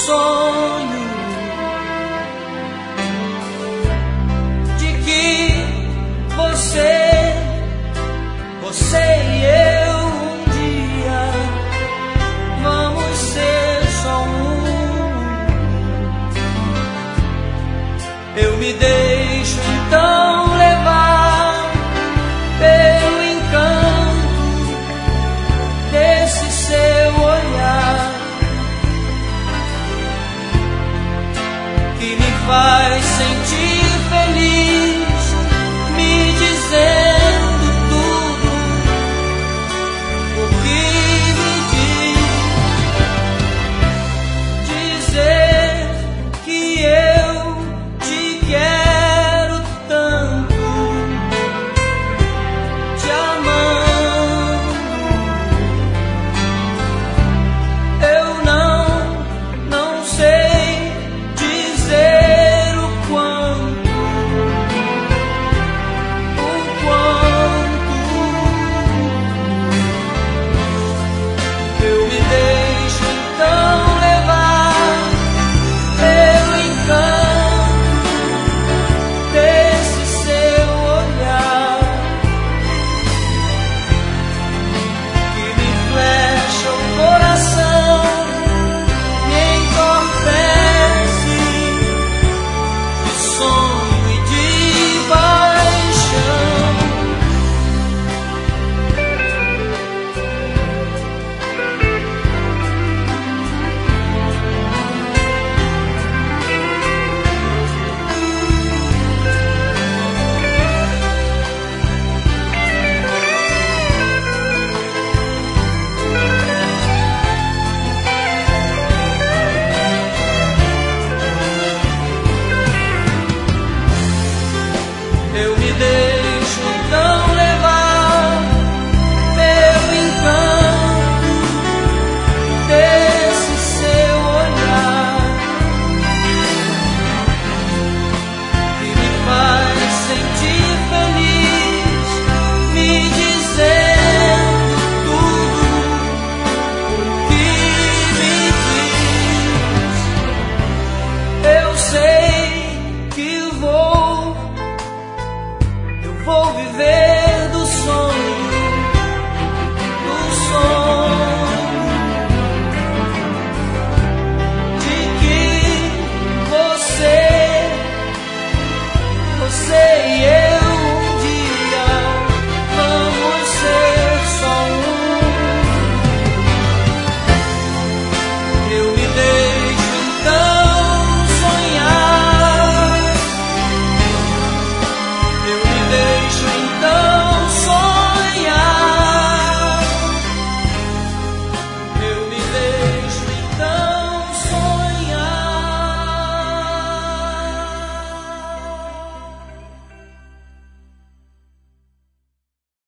sonho de que você e eu um dia vamos ser só um. Eu me deixo então levar pelo encanto desse seu olhar, que me faz sentir feliz, me dizendo tudo o que me diz, dizer que eu te quero tanto, te amando. Eu não sei dizer o quanto eu me deixo então levar pelo encanto desse seu olhar, que me flecha o coração, me entorpece de sonho e de paixão. Eu me deixo então levar pelo encanto desse seu olhar, que me faz sentir feliz, me dizendo tudo o que me diz. Eu sei que vou viver